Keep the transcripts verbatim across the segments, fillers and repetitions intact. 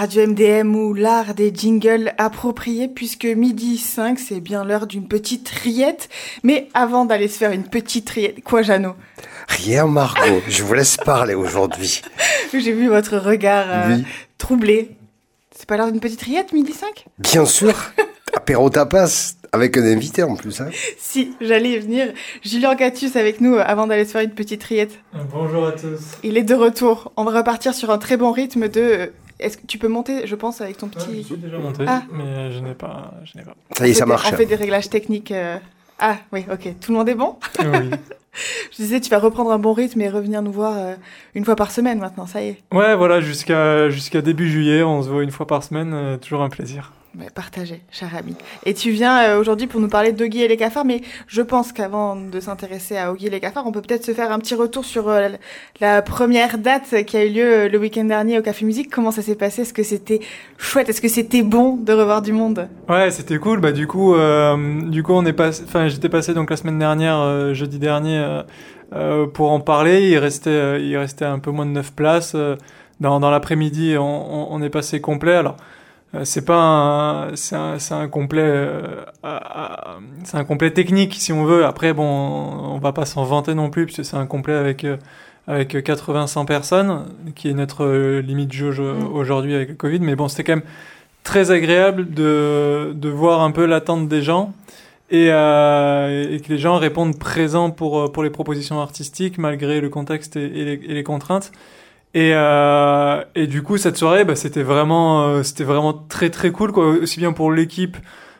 Radio M D M ou l'art des jingles appropriés, puisque midi cinq, c'est bien l'heure d'une petite riette. Mais avant d'aller se faire une petite riette, quoi Jeannot ? Rien Margot, je vous laisse parler aujourd'hui. J'ai vu votre regard euh, oui. troublé. C'est pas l'heure d'une petite riette, midi cinq ? Bien sûr, apéro tapas, avec un invité en plus. Hein. Si, j'allais y venir. Julien Catius avec nous euh, avant d'aller se faire une petite riette. Bonjour à tous. Il est de retour. On va repartir sur un très bon rythme de... Euh, Est-ce que tu peux monter, je pense, avec ton petit... Ouais, je suis déjà monté, ah. mais je n'ai pas, je n'ai pas. Ça y est, ça des, marche. On fait des réglages techniques. Euh... Ah, oui, ok. Tout le monde est bon ? Oui. Je disais, tu vas reprendre un bon rythme et revenir nous voir euh, une fois par semaine maintenant, ça y est. Ouais, voilà, jusqu'à, jusqu'à début juillet, on se voit une fois par semaine, euh, toujours un plaisir. Ouais, partagez, cher ami. Et tu viens euh, aujourd'hui pour nous parler d'Oggy et les cafards, mais je pense qu'avant de s'intéresser à Oggy et les cafards, on peut peut-être se faire un petit retour sur euh, la première date qui a eu lieu euh, le week-end dernier au Café Musique. Comment ça s'est passé ? Est-ce que c'était chouette ? Est-ce que c'était bon de revoir du monde ? Ouais, c'était cool. Bah du coup, euh, du coup, on est passé. Enfin, j'étais passé donc la semaine dernière, euh, jeudi dernier, euh, euh, pour en parler. Il restait, euh, il restait un peu moins de neuf places. Euh, dans, dans l'après-midi, on, on, on est passé complet. Alors. C'est pas un, c'est un, c'est un complet, euh, à, à, c'est un complet technique si on veut. Après, bon, on, on va pas s'en vanter non plus puisque c'est un complet avec euh, avec quatre-vingts à cent personnes, qui est notre euh, limite jauge mmh. aujourd'hui avec le Covid. Mais bon, c'était quand même très agréable de de voir un peu l'attente des gens et, euh, et que les gens répondent présents pour pour les propositions artistiques malgré le contexte et, et, les, et les contraintes. Et, euh, et du coup, cette soirée, bah, c'était vraiment, euh, c'était vraiment très très cool, quoi. Aussi bien pour l'équipe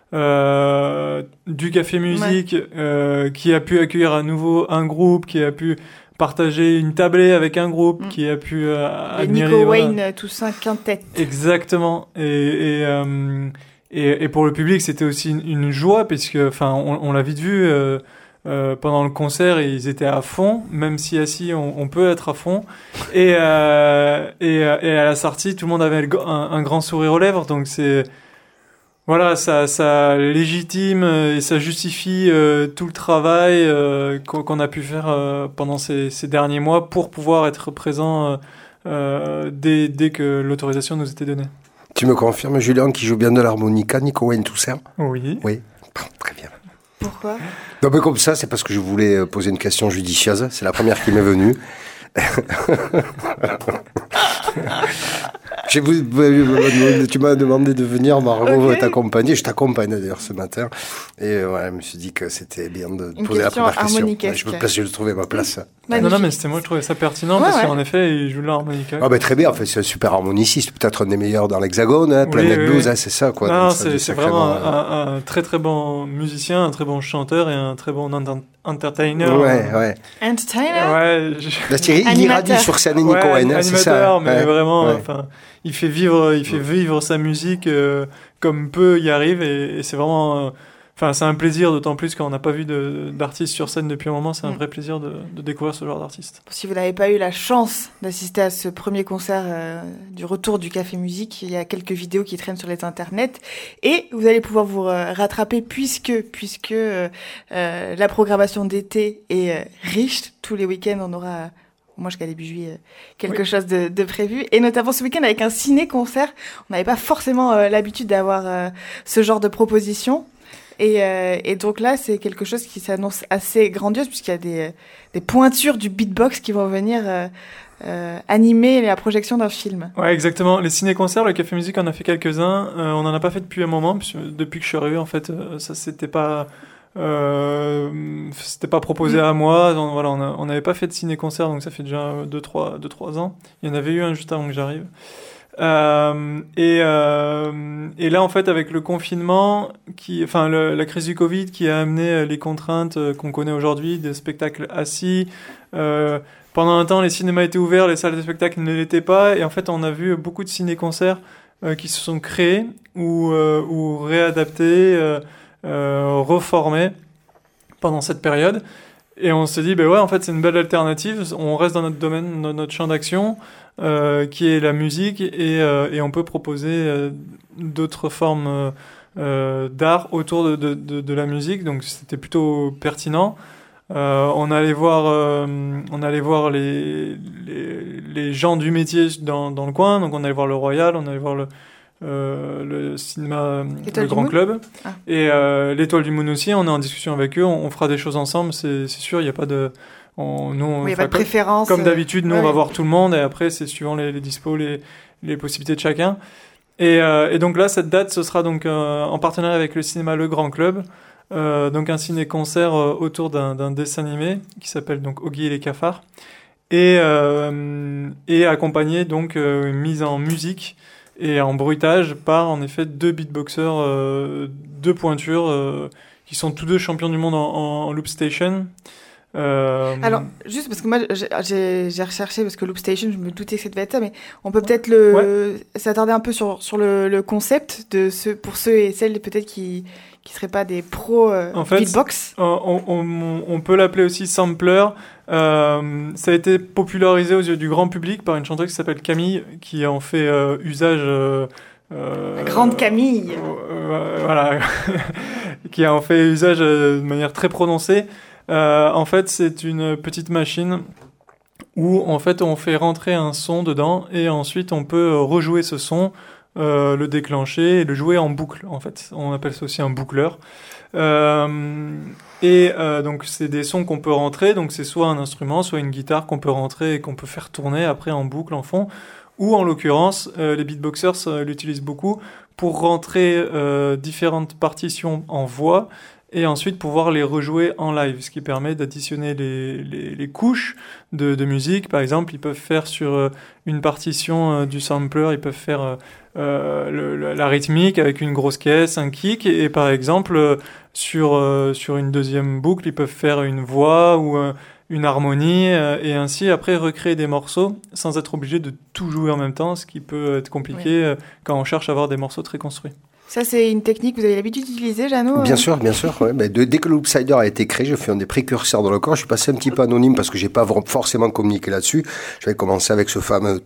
euh, du Café Musique, ouais. euh, qui a pu accueillir à nouveau un groupe, qui a pu partager une tablée avec un groupe, mmh. qui a pu euh, admirer... Nico voilà. Wayne, Toussaint Quintet. Exactement. Et, et, euh, et, et pour le public, c'était aussi une, une joie, puisque, enfin, on, on l'a vite vu... Euh, Euh, pendant le concert, ils étaient à fond, même si assis, on, on peut être à fond. Et, euh, et, et à la sortie, tout le monde avait un, un grand sourire aux lèvres. Donc c'est, voilà, ça, ça légitime et ça justifie euh, tout le travail euh, qu'on, qu'on a pu faire euh, pendant ces, ces derniers mois pour pouvoir être présent euh, euh, dès, dès que l'autorisation nous était donnée. Tu me confirmes, Julien, qui joue bien de l'harmonica, Nico Wayne Toussaint ? Oui. Oui, très bien. Pourquoi ? Non, mais comme ça, c'est parce que je voulais poser une question judicieuse. C'est la première qui m'est venue. Je vous, tu m'as demandé de venir, Margot, okay. t'accompagner. Je t'accompagne d'ailleurs ce matin. Et voilà, je me suis dit que c'était bien de une poser la première question. Ouais, je me place, je trouvais ma place. Ah, non, non, mais c'était moi, je trouvais ça pertinent ouais, parce ouais. qu'en effet, il joue de l'harmonica. Ah, bah, très bien. En fait, c'est un super harmoniciste. Peut-être un des meilleurs dans l'Hexagone, hein, Planet oui, Blues, oui. hein, c'est ça, quoi. Non, Donc, c'est, c'est vraiment un, un, un très très bon musicien, un très bon chanteur et un très bon ent- entertainer. Ouais, ouais. Entertainer? Ouais. Je... La Thierry, il irradie sur scène et Nico ouais, Wayne, hein, c'est ça. mais ouais. vraiment, ouais. enfin, il fait vivre, il fait vivre sa musique euh, comme peu y arrive et, et c'est vraiment, enfin, euh, c'est un plaisir, d'autant plus qu'on n'a pas vu de, d'artistes sur scène depuis un moment, c'est un mm. vrai plaisir de, de découvrir ce genre d'artiste. Si vous n'avez pas eu la chance d'assister à ce premier concert euh, du retour du Café Musique, il y a quelques vidéos qui traînent sur les internets et vous allez pouvoir vous euh, rattraper puisque puisque euh, euh, la programmation d'été est euh, riche. Tous les week-ends, on aura moi jusqu'à début juillet quelque oui. chose de, de prévu, et notamment ce week-end avec un ciné-concert. On n'avait pas forcément euh, l'habitude d'avoir euh, ce genre de proposition. Et, euh, et donc là, c'est quelque chose qui s'annonce assez grandiose puisqu'il y a des, des pointures du beatbox qui vont venir euh, euh, animer la projection d'un film. Ouais, exactement. Les ciné-concerts, le Café Musique en a fait quelques-uns. Euh, on en a pas fait depuis un moment, puisque depuis que je suis arrivé, en fait, euh, ça c'était pas, euh, c'était pas proposé mmh. à moi. Donc, voilà, on n'avait pas fait de ciné-concert, donc ça fait déjà deux trois ans. Il y en avait eu un juste avant que j'arrive. Euh, et, euh, et là en fait avec le confinement qui, enfin le, la crise du Covid qui a amené les contraintes qu'on connaît aujourd'hui des spectacles assis, euh, pendant un temps les cinémas étaient ouverts, les salles de spectacle ne l'étaient pas, et en fait on a vu beaucoup de ciné-concerts euh, qui se sont créés ou, euh, ou réadaptés, euh, euh, reformés pendant cette période. Et on se dit, ben ouais, en fait, c'est une belle alternative. On reste dans notre domaine, dans notre champ d'action, euh, qui est la musique, et, euh, et on peut proposer euh, d'autres formes euh, d'art autour de, de, de, de la musique. Donc, c'était plutôt pertinent. Euh, on allait voir, euh, on allait voir les, les, les gens du métier dans, dans le coin. Donc on allait voir le Royal, on allait voir le, euh, le cinéma, Étoile le Grand Moon. Club. Ah. Et euh, l'Étoile du Moon aussi, on est en discussion avec eux, on, on fera des choses ensemble, c'est, c'est sûr, il n'y a pas de... On, nous, on, Oui, il n'y a pas de comme, préférence. comme d'habitude, nous ouais. on va voir tout le monde et après c'est suivant les, les dispos, les, les possibilités de chacun. Et, euh, et donc là, cette date, ce sera donc euh, en partenariat avec le cinéma Le Grand Club. Euh, donc un ciné-concert euh, autour d'un, d'un dessin animé qui s'appelle donc Oggy et les cafards et, euh, et accompagné donc euh, une mise en musique et en bruitage par en effet deux beatboxers, euh, deux pointures euh, qui sont tous deux champions du monde en, en, en Loop Station. Euh... Alors, juste parce que moi, j'ai, j'ai, j'ai recherché, parce que Loop Station, je me doutais que ça devait être ça, mais on peut peut-être le, ouais. s'attarder un peu sur, sur le, le concept de ce, pour ceux et celles peut-être qui qui seraient pas des pros euh, en fait, beatbox. On, on, on peut l'appeler aussi sampler. Euh, ça a été popularisé aux yeux du grand public par une chanteuse qui s'appelle Camille, qui en fait euh, usage... Euh, Euh, La grande Camille. Euh, voilà, qui en fait usage euh, de manière très prononcée. Euh, en fait, c'est une petite machine où en fait on fait rentrer un son dedans et ensuite on peut rejouer ce son, euh, le déclencher et le jouer en boucle. En fait, on appelle ça aussi un boucleur. Euh, et euh, donc c'est des sons qu'on peut rentrer. Donc c'est soit un instrument, soit une guitare qu'on peut rentrer et qu'on peut faire tourner après en boucle en fond. Ou en l'occurrence, euh, les beatboxers euh, l'utilisent beaucoup pour rentrer euh, différentes partitions en voix et ensuite pouvoir les rejouer en live, ce qui permet d'additionner les, les, les couches de, de musique. Par exemple, ils peuvent faire sur euh, une partition euh, du sampler, ils peuvent faire euh, euh, le, la rythmique avec une grosse caisse, un kick, et, et par exemple, euh, sur, euh, sur une deuxième boucle, ils peuvent faire une voix ou euh, une harmonie, euh, et ainsi après recréer des morceaux sans être obligé de tout jouer en même temps, ce qui peut être compliqué oui. euh, quand on cherche à avoir des morceaux très construits. Ça, c'est une technique que vous avez l'habitude d'utiliser, Jeannot ? Bien sûr, bien sûr. Ouais. Ben, de, dès que Loopsider a été créé, je fais un des précurseurs dans le corps. Je suis passé un petit peu anonyme parce que j'ai pas forcément communiqué là-dessus. J'avais commencé avec ce fameux...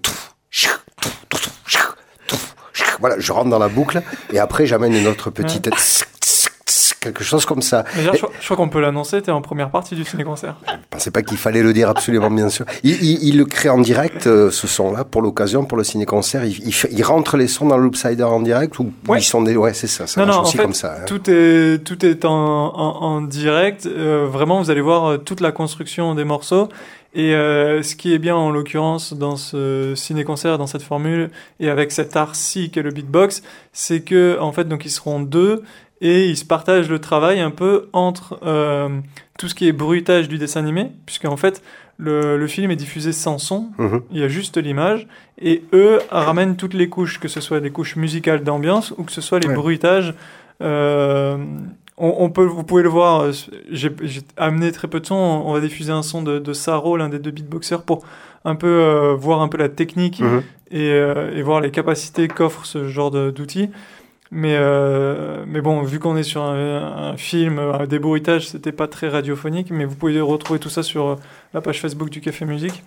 Voilà, je rentre dans la boucle et après j'amène une autre petite... Ouais. Quelque chose comme ça. Mais je, crois, je crois qu'on peut l'annoncer, t'es en première partie du ciné-concert. Je ne pensais pas qu'il fallait le dire absolument, bien sûr. Il, il, il le crée en direct, euh, ce son-là, pour l'occasion, pour le ciné-concert. Il, il, il rentre les sons dans le Loopsider en direct ou ouais. ils sont des... Ouais, c'est ça, ça non, marche non, aussi en fait, comme ça. Hein. Tout est, tout est en, en, en direct. Euh, vraiment, vous allez voir euh, toute la construction des morceaux. Et euh, ce qui est bien, en l'occurrence, dans ce ciné-concert, dans cette formule, et avec cet art-ci qu'est le beatbox, c'est que, en fait, donc, ils seront deux, et ils se partagent le travail un peu entre euh, tout ce qui est bruitage du dessin animé, puisqu'en fait, le, le film est diffusé sans son, mmh. il y a juste l'image, et eux ramènent toutes les couches, que ce soit des couches musicales d'ambiance, ou que ce soit les ouais. bruitages... Euh, on, on peut, vous pouvez le voir, j'ai, j'ai amené très peu de sons, on va diffuser un son de, de Saro, l'un des deux beatboxers, pour un peu euh, voir un peu la technique mmh. et, euh, et voir les capacités qu'offre ce genre de, d'outils. Mais, euh, mais bon, vu qu'on est sur un, un film, un des bruitages, c'était pas très radiophonique, mais vous pouvez retrouver tout ça sur la page Facebook du Café Musique.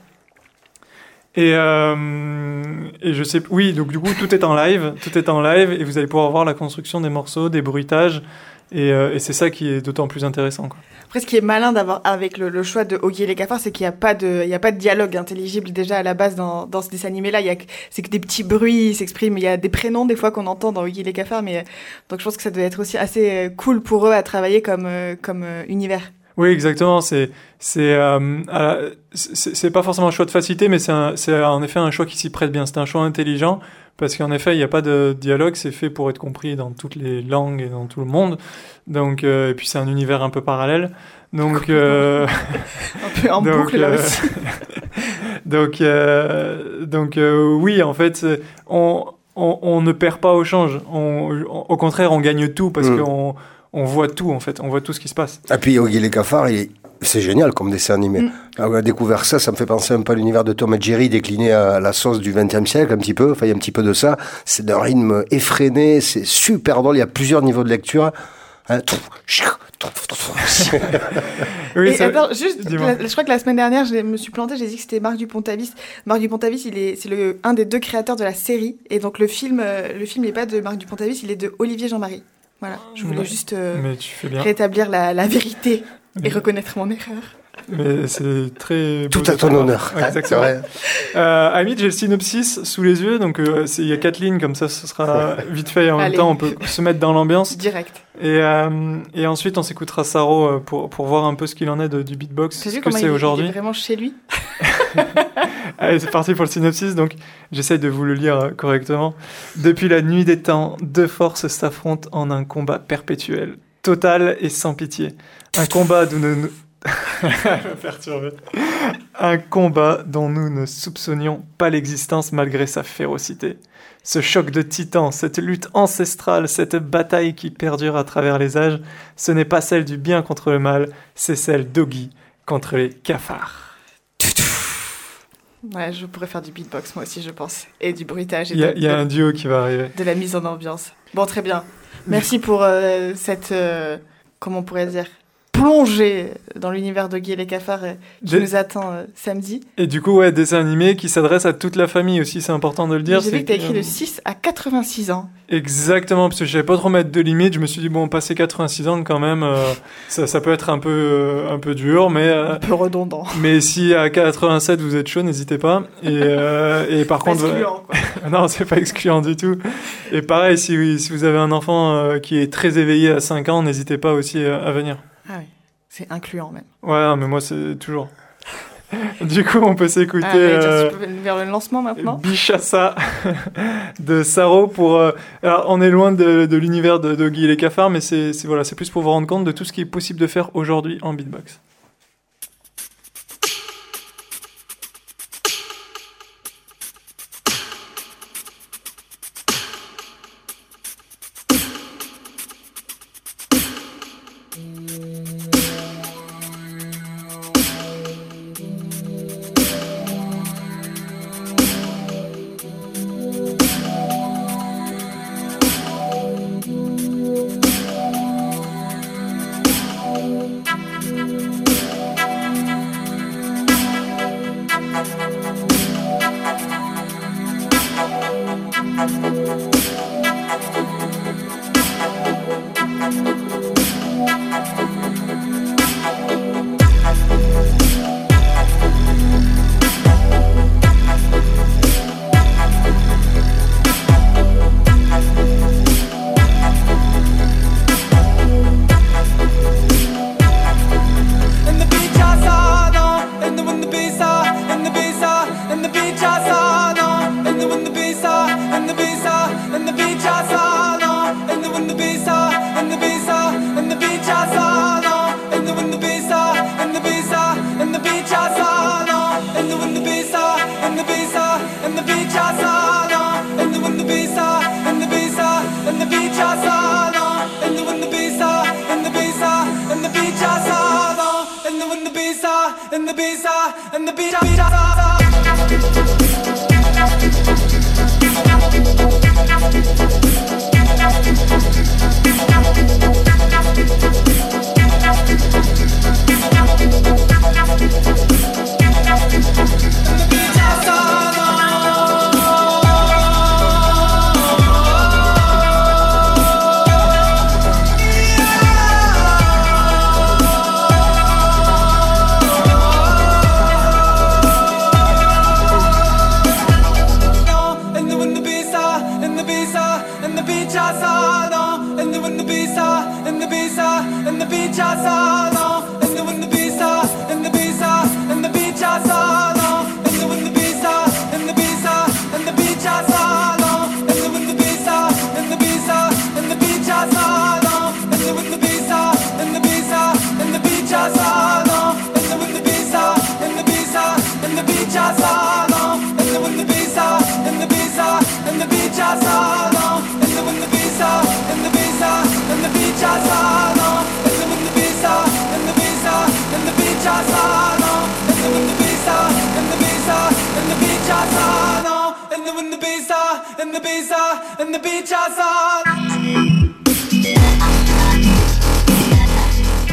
Et, euh, et je sais, oui, donc du coup, tout est en live, tout est en live, et vous allez pouvoir voir la construction des morceaux, des bruitages, et, euh, et c'est ça qui est d'autant plus intéressant, quoi. Après, ce qui est malin d'avoir avec le, le choix de Oggy et les cafards, c'est qu'il n'y a pas de, il y a pas de dialogue intelligible déjà à la base dans, dans ce dessin animé-là. Il y a, c'est que des petits bruits, ils s'expriment. Il y a des prénoms des fois qu'on entend dans Oggy et les cafards, mais donc je pense que ça doit être aussi assez cool pour eux à travailler comme, comme univers. Oui, exactement. C'est, c'est, euh, c'est, c'est pas forcément un choix de facilité, mais c'est, un, c'est en effet un choix qui s'y prête bien. C'est un choix intelligent parce qu'en effet, il n'y a pas de dialogue. C'est fait pour être compris dans toutes les langues et dans tout le monde. Donc, euh, et puis c'est un univers un peu parallèle. Donc, euh, un peu en donc, boucle là euh, aussi. donc, euh, donc euh, oui, en fait, on, on, on ne perd pas au change. On, on, au contraire, on gagne tout parce mmh. qu'on on voit tout, en fait. On voit tout ce qui se passe. Et puis, Oggy et les cafards, il est... c'est génial comme dessin animé. Mm. Alors, on a découvert ça, ça me fait penser un peu à l'univers de Tom et Jerry décliné à la sauce du vingtième siècle, un petit peu. Enfin, il y a un petit peu de ça. C'est d'un rythme effréné, c'est super drôle. Il y a plusieurs niveaux de lecture. Hein. oui, ça... attends, juste, la, je crois que la semaine dernière, je me suis plantée, j'ai dit que c'était Marc Dupont-Avis. Marc Dupont-Avis, il est, c'est le, un des deux créateurs de la série. Et donc, le film, le film n'est pas de Marc Dupont-Avis, il est de Olivier Jean-Marie. Voilà, je voulais ouais, juste euh, rétablir la, la vérité. Et reconnaître mon erreur. Mais c'est très... Tout à ton honneur. Ouais, exactement. Euh, Hamid, j'ai le synopsis sous les yeux, donc il euh, y a quatre lignes, comme ça ce sera vite fait, et en Allez. même temps on peut se mettre dans l'ambiance. Direct. Et, euh, et ensuite on s'écoutera Saro pour, pour voir un peu ce qu'il en est de, du beatbox, T'as ce vu que comment c'est il, aujourd'hui. il est vraiment chez lui? Allez, c'est parti pour le synopsis, donc j'essaye de vous le lire correctement. Depuis la nuit des temps, deux forces s'affrontent en un combat perpétuel, total et sans pitié. Un combat d'où nous... me perturber. Un combat dont nous ne soupçonnions pas l'existence malgré sa férocité. Ce choc de titans, cette lutte ancestrale, cette bataille qui perdure à travers les âges, ce n'est pas celle du bien contre le mal, c'est celle d'Oggy contre les cafards. Ouais, je pourrais faire du beatbox moi aussi, je pense. Et du bruitage. Il y a, y a un duo qui va arriver. De la mise en ambiance. Bon, très bien. Merci pour euh, cette... Euh, comment on pourrait dire plongée dans l'univers d'Oggy et les cafards euh, qui Des... nous attend euh, samedi. Et du coup, ouais, dessin animé qui s'adresse à toute la famille aussi, c'est important de le dire. J'ai vu que t'as écrit euh... de six à quatre-vingt-six ans. Exactement, parce que je savais pas trop mettre de limite. Je me suis dit, bon, passer quatre-vingt-six ans quand même, euh, ça, ça peut être un peu, euh, un peu dur, mais... Euh, un peu redondant. Mais si à quatre-vingt-sept vous êtes chaud, n'hésitez pas. Et, euh, et par pas contre... excluant, quoi. Non, c'est pas excluant du tout. Et pareil, si, si vous avez un enfant euh, qui est très éveillé à cinq ans, n'hésitez pas aussi à, à venir. Ah oui, c'est incluant même. Ouais, non, mais moi, c'est toujours... Du coup, on peut s'écouter ah, ouais, euh, tu peux vers le lancement maintenant. Bichassa de Saro pour. Euh, alors, on est loin de, de l'univers de d'Oggy et les cafards, mais c'est, c'est voilà, c'est plus pour vous rendre compte de tout ce qui est possible de faire aujourd'hui en beatbox.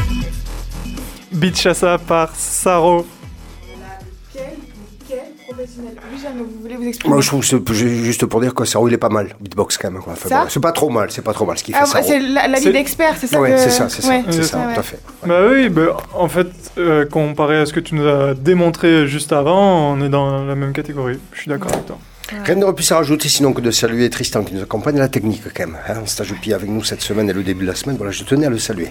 Bichassa par Saro. Quel, quel professionnel. Oui, Jeanne, vous voulez vous exprimer? Moi, je trouve que c'est juste pour dire que Saro, il est pas mal. Beatbox, quand même. Quoi. Enfin, ça bon, c'est pas trop mal, c'est pas trop mal ce qu'il fait. Ah, Saro. c'est l'avis c'est... d'expert, c'est ça Ouais, que... c'est ça, c'est ça, ouais. c'est ça, ouais, tout à ouais. fait. Ouais. Bah oui, bah, en fait, euh, comparé à ce que tu nous as démontré juste avant, on est dans la même catégorie. Je suis d'accord avec toi. Ouais. Rien n'aurait pu s'en rajouter sinon que de saluer Tristan qui nous accompagne à la technique quand même. Hein, stage au pied avec nous cette semaine et le début de la semaine. Voilà, je tenais à le saluer.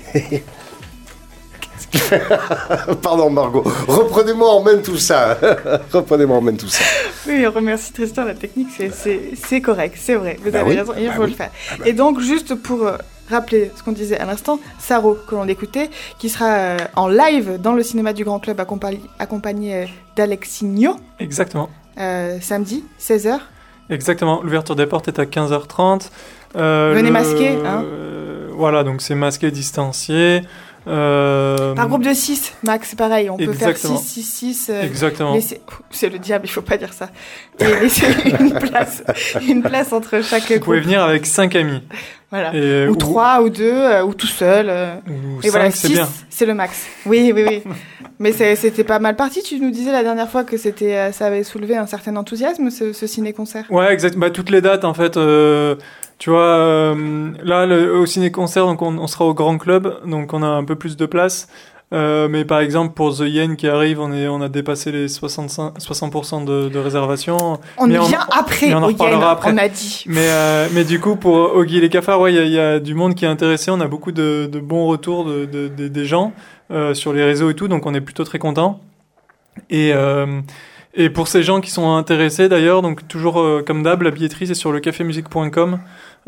Pardon Margot, reprenez-moi en main tout ça. reprenez-moi en main tout ça. Oui, on remercie Tristan, la technique, c'est, c'est, c'est correct, c'est vrai. Vous bah avez oui, raison, il bah faut oui. le faire. Ah bah. Et donc, juste pour euh, rappeler ce qu'on disait à l'instant, Saro, que l'on écoutait, qui sera euh, en live dans le cinéma du Grand Club, accompagné, accompagné euh, d'Alexinho. Exactement. Euh, samedi, seize heures. Exactement, l'ouverture des portes est à quinze heures trente. Euh, Venez le... masquer, hein. euh, Voilà, donc c'est masqué, distancié. Euh... Par groupe de six, Max, c'est pareil, on Exactement. peut faire six, six, six. Euh, Exactement. laisser... C'est le diable, il faut pas dire ça. Et laisser une place, une place entre chaque Vous groupe. pouvez venir avec cinq amis. Voilà. Et, ou, ou trois, ou deux, euh, ou tout seul. Euh... Ou Et cinq, voilà, c'est six, bien. c'est le max. Oui, oui, oui. Mais c'est, c'était pas mal parti. Tu nous disais la dernière fois que c'était, euh, ça avait soulevé un certain enthousiasme, ce, ce ciné-concert. Ouais, exact. Bah, toutes les dates, en fait. Euh, tu vois, euh, là, le, au ciné-concert, donc on, on sera au Grand Club, donc on a un peu plus de place. Euh, mais par exemple, pour The Yen qui arrive, on, est, on a dépassé les soixante-cinq, soixante pour cent de, de réservations. On mais vient après, mais on en au Yen, reparlera après. on a dit. Mais, euh, mais du coup, pour Oggy et les cafards, ouais, il y, y a du monde qui est intéressé. On a beaucoup de, de bons retours de, de, de, des gens euh, sur les réseaux et tout, donc on est plutôt très contents. Et, euh, et pour ces gens qui sont intéressés, d'ailleurs, donc toujours euh, comme d'hab, la billetterie, c'est sur le café musique point com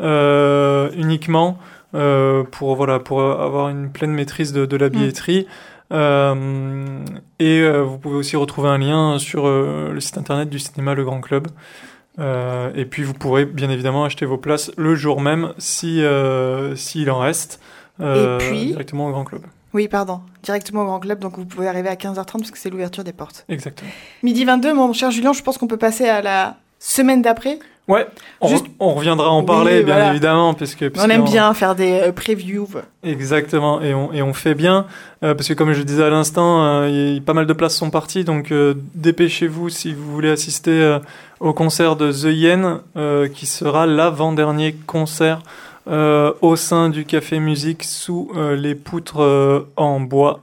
euh, uniquement euh, pour, voilà, pour avoir une pleine maîtrise de, de la billetterie. Mmh. Euh, et euh, vous pouvez aussi retrouver un lien sur euh, le site internet du cinéma Le Grand Club. Euh, et puis vous pourrez bien évidemment acheter vos places le jour même si euh, s'il en reste euh, et puis... directement au Grand Club. Oui, pardon, directement au Grand Club, donc vous pouvez arriver à quinze heures trente parce que c'est l'ouverture des portes. Exactement. Midi vingt-deux, mon cher Julien, je pense qu'on peut passer à la semaine d'après. Ouais, on, Juste... re- on reviendra en parler oui, bien voilà. évidemment parce que on aime bien faire des euh, previews. Exactement, et on et on fait bien euh, parce que comme je le disais à l'instant, euh, y a, pas mal de places sont parties, donc euh, dépêchez-vous si vous voulez assister euh, au concert de The Yen, euh, qui sera l'avant-dernier concert euh, au sein du Café Musique sous euh, les poutres euh, en bois,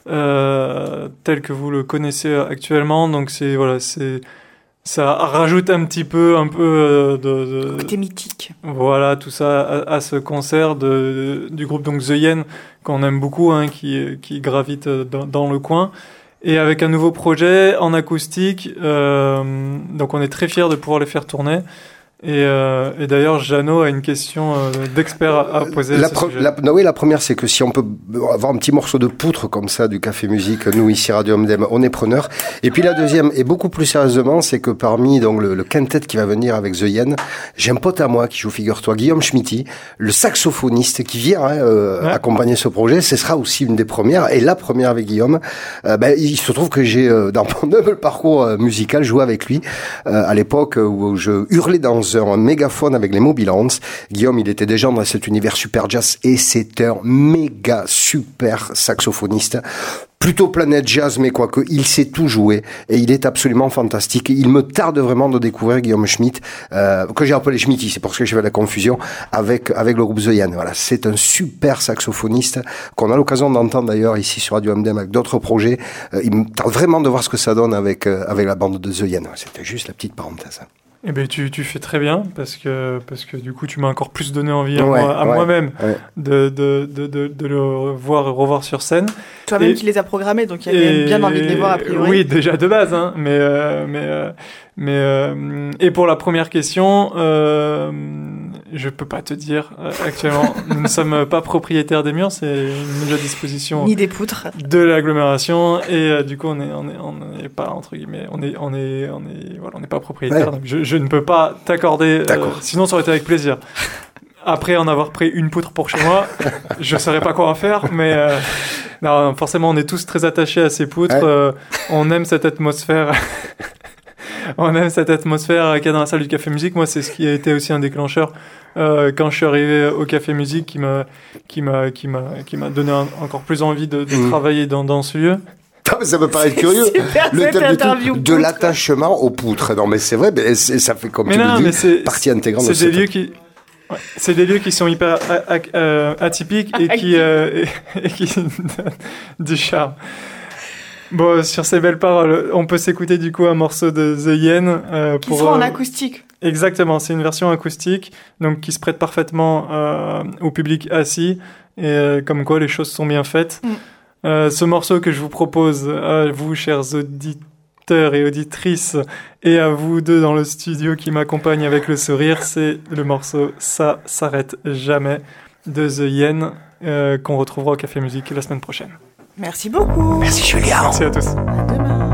euh, tel que vous le connaissez actuellement. Donc c'est voilà, c'est ça rajoute un petit peu, un peu euh, de, de côté mythique. Voilà, tout ça à, à ce concert de, de, du groupe donc The Yen, qu'on aime beaucoup, hein, qui, qui gravite dans, dans le coin. Et avec un nouveau projet en acoustique, euh, donc on est très fiers de pouvoir les faire tourner. Et, euh, et d'ailleurs, Jeannot a une question euh, d'expert à, à poser la à ce pre- sujet. La, non, oui, la première, c'est que si on peut avoir un petit morceau de poutre comme ça du Café Musique, nous ici Radio Omdem, on est preneurs. Et puis la deuxième, et beaucoup plus sérieusement, c'est que parmi donc le, le quintet qui va venir avec The Yen, j'ai un pote à moi qui joue, figure-toi, Guillaume Schmitty, le saxophoniste qui vient hein, euh, ouais. accompagner ce projet. Ce sera aussi une des premières, et la première avec Guillaume. Euh, ben, il se trouve que j'ai, euh, dans mon humble parcours euh, musical, joué avec lui euh, à l'époque où je hurlais dans un mégaphone avec les Mobilans. Guillaume, il était déjà dans cet univers super jazz et c'est un méga super saxophoniste. Plutôt planète jazz, mais quoique, il sait tout jouer et il est absolument fantastique. Il me tarde vraiment de découvrir Guillaume Schmitt, euh, que j'ai appelé Schmitty, c'est pour ça que j'ai fait la confusion avec avec le groupe The Yen. Voilà, c'est un super saxophoniste qu'on a l'occasion d'entendre d'ailleurs ici sur Radio Omdem avec d'autres projets. Euh, il me tarde vraiment de voir ce que ça donne avec euh, avec la bande de The Yen. C'était juste la petite parenthèse. Eh ben tu tu fais très bien parce que parce que du coup tu m'as encore plus donné envie à, ouais, moi, à ouais, moi-même ouais. de, de de de de le revoir et revoir sur scène. Toi-même et, qui les as programmés, donc il y a quand même bien envie de les voir a priori. Oui, déjà de base, hein, mais euh, mais euh, mais euh, et pour la première question, euh, je peux pas te dire euh, actuellement. Nous ne sommes pas propriétaires des murs, c'est une mise à disposition ni des poutres de l'agglomération et euh, du coup on est on est on est pas entre guillemets on est on est on est voilà on n'est pas propriétaire. Ouais. Donc je je ne peux pas t'accorder. Euh, sinon ça aurait été avec plaisir. Après en avoir pris une poutre pour chez moi, je saurais pas quoi en faire, mais euh, non, forcément on est tous très attachés à ces poutres. Ouais. Euh, on aime cette atmosphère. On aime cette atmosphère qu'il y a dans la salle du Café Musique. Moi, c'est ce qui a été aussi un déclencheur euh, quand je suis arrivé au Café Musique, qui m'a, qui m'a, qui m'a, qui m'a donné un, encore plus envie de, de mmh. travailler dans, dans ce lieu. Non, mais ça me paraît curieux. Super, le cette thème du interview truc, de poutre. l'attachement aux poutres. Non, mais c'est vrai, mais c'est- ça fait comme Mais tu non, le mais dis, c'est partie intégrante de c'est des cette- lieux qui ouais, c'est des lieux qui sont hyper a- a- euh, atypiques et qui euh, et, et qui donnent du charme. Bon, sur ces belles paroles, on peut s'écouter du coup un morceau de The Yen euh, Qui pour sera en euh, acoustique. exactement, c'est une version acoustique, donc qui se prête parfaitement euh, au public assis, et euh, comme quoi les choses sont bien faites. Mm. Euh, ce morceau que je vous propose à vous, chers auditeurs et auditrices, et à vous deux dans le studio qui m'accompagnent avec le sourire, c'est le morceau Ça s'arrête jamais de The Yen, euh, qu'on retrouvera au Café Musique la semaine prochaine. Merci beaucoup. Merci Julien. Merci à tous. À demain.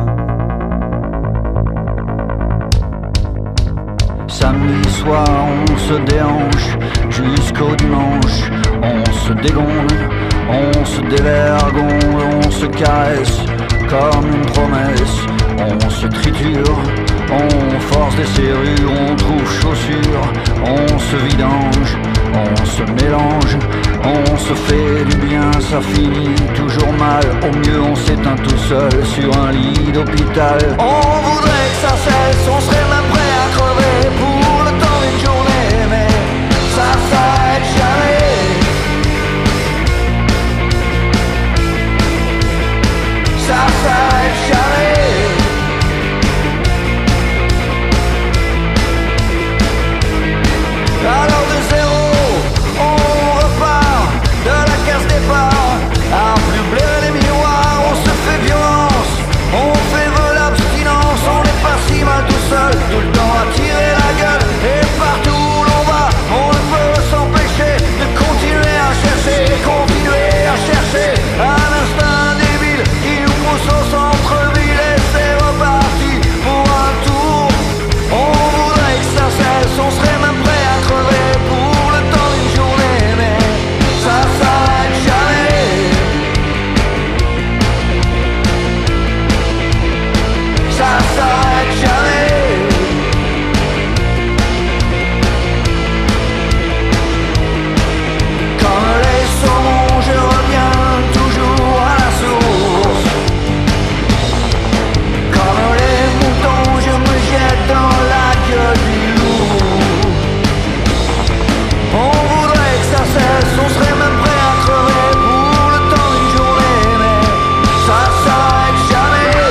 Samedi soir, on se déhanche jusqu'au dimanche. On se dégonde, on se dévergonde, on se caresse comme une promesse. On se triture, on force des serrures, on trouve chaussures, on se vidange, on se mélange, on se fait du bien, ça finit toujours mal. Au mieux on s'éteint tout seul sur un lit d'hôpital. On voudrait que ça cesse, on serait même prêt à crever pour le temps d'une journée, mais ça s'arrête jamais. Ça s'arrête jamais. Alors de zéro, on repart de la case départ. À plus blairer les miroirs, on se fait violence, on fait vœu l'abstinence. On n'est pas si mal tout seul, tout le temps à tirer la gueule. Et partout où l'on va, on ne peut s'empêcher de continuer à chercher, continuer à chercher un instinct débile qui nous pousse au centre-ville. Et c'est reparti pour un tour. On voudrait que ça cesse, on serait même prêt à crever pour le temps d'une journée, mais ça s'arrête jamais. Ça s'arrête jamais. Comme les saumons, je reviens toujours à la source. Comme les moutons, je me jette dans la gueule du loup. On voudrait que ça cesse, on serait même prêt à crever pour le temps d'une journée, mais ça s'arrête jamais.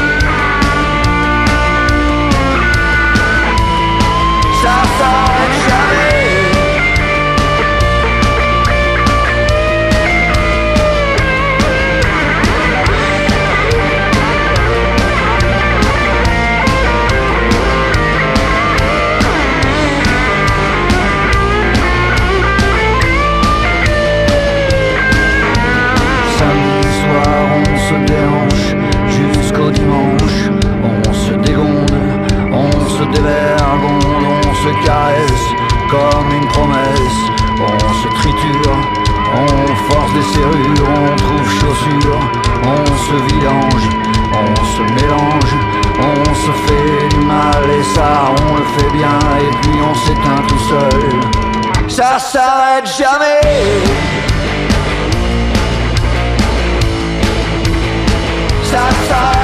Ça s'arrête jamais. Samedi soir, on se déhanche jusqu'au dimanche. On se dégonde, on se dévergonde, on se caresse comme une promesse. On se triture, on force des serrures, on trouve chaussures, on se vidange, on se mélange, on se fait du mal et ça on le fait bien et puis on s'éteint tout seul. Ça s'arrête jamais. Ça s'arrête